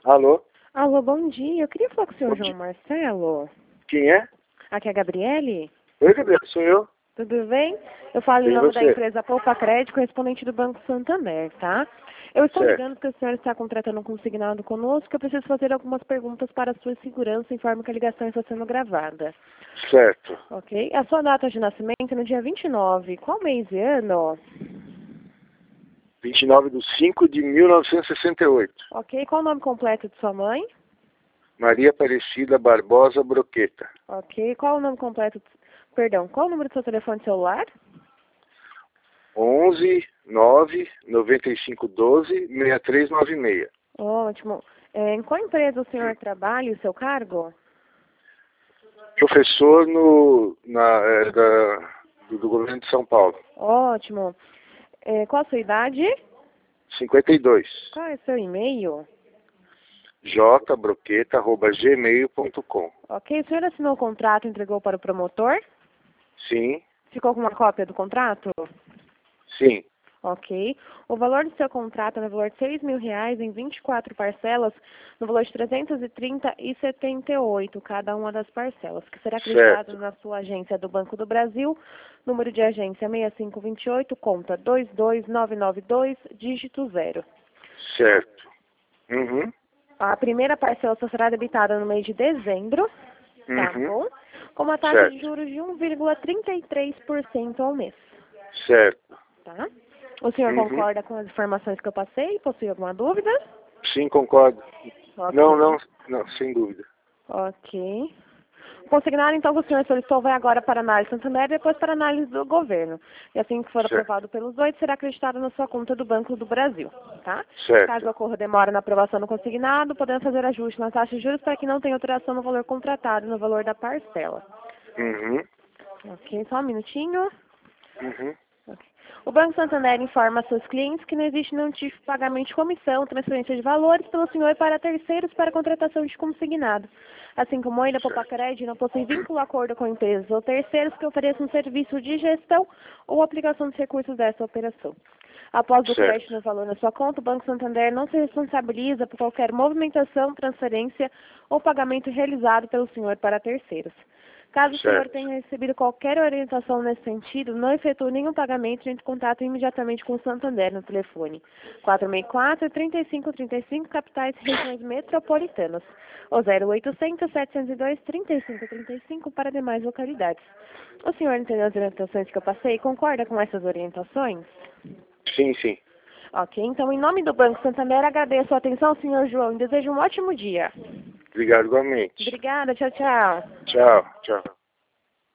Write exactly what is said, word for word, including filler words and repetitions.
Alô? Alô, bom dia. Eu queria falar com o senhor Bom João dia. Marcelo. Quem é? Aqui é a Gabriele. Oi, Gabriel, sou eu. Tudo bem? Eu falo em Bem, nome da você? empresa Poupa Crédito, correspondente do Banco Santander, tá? Eu estou Certo. ligando porque o senhor está contratando um consignado conosco, que eu preciso fazer algumas perguntas para a sua segurança, informe que a ligação está sendo gravada. Certo. Ok? A sua data de nascimento é no dia vinte e nove. Qual mês e ano? vinte e nove de cinco de mil novecentos e sessenta e oito. Ok? Qual o nome completo de sua mãe? Maria Aparecida Barbosa Broqueta. Ok? Qual o nome completo... Perdão, qual o número do seu telefone celular? onze nove noventa e cinco doze sessenta e três noventa e seis. Ótimo. É, em qual empresa o senhor trabalha e o seu cargo? Professor no, na, é, da, do, do governo de São Paulo. Ótimo. É, qual a sua idade? cinquenta e dois. Qual é o seu e-mail? jbroqueta arroba gmail ponto com. Ok, o senhor assinou o contrato e entregou para o promotor? Sim, Ficou com uma cópia do contrato? sim. Ok. O valor do seu contrato é no valor de seis mil reais em vinte e quatro parcelas, no valor de trezentos e trinta e setenta e oito cada uma das parcelas, que será acreditado Certo. na sua agência do Banco do Brasil, número de agência seis cinco dois oito, conta dois dois nove nove dois, dígito zero. Certo. Uhum. A primeira parcela só será debitada no mês de dezembro, tá Uhum. bom? Com uma taxa de Certo. juros de um vírgula trinta e três por cento ao mês, Certo. tá? O senhor Uhum. concorda com as informações que eu passei? Possui alguma dúvida? Sim, concordo. Ok. Não, não, não, sem dúvida. Ok. O consignado, então, que o senhor solicitou vai agora para a análise Santander e depois para a análise do governo. E assim que for Certo. aprovado pelos dois, será acreditado na sua conta do Banco do Brasil, tá? Caso Certo. ocorra demora na aprovação do consignado, podemos fazer ajuste na taxa de juros para que não tenha alteração no valor contratado e no valor da parcela. Uhum. Ok, só um minutinho. Uhum. Ok. O Banco Santander informa a seus clientes que não existe nenhum tipo de pagamento de comissão, transferência de valores pelo senhor para terceiros para contratação de consignado. Assim como ainda Poupa Crédito não possui vínculo acordo com empresas ou terceiros que ofereçam serviço de gestão ou aplicação de recursos dessa operação. Após o Certo. crédito no valor na sua conta, o Banco Santander não se responsabiliza por qualquer movimentação, transferência ou pagamento realizado pelo senhor para terceiros. Caso o senhor Certo. tenha recebido qualquer orientação nesse sentido, não efetue nenhum pagamento e entre em contato imediatamente com o Santander no telefone quatro seis quatro, três cinco três cinco, capitais e regiões metropolitanas, ou zero oitocentos, setecentos e dois, trinta e cinco trinta e cinco para demais localidades. O senhor entendeu as orientações que eu passei? Concorda com essas orientações? Sim, sim. Ok, então em nome do Banco Santander agradeço a atenção, senhor João, e desejo um ótimo dia. Obrigado igualmente. Obrigada, tchau, tchau. Tchau, tchau.